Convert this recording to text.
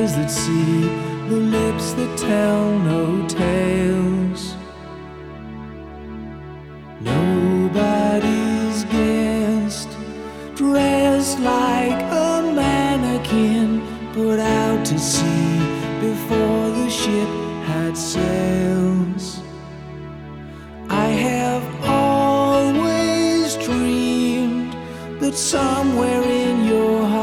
eyes that see, the lips that tell no tales. Nobody's guest, dressed like a mannequin, put out to sea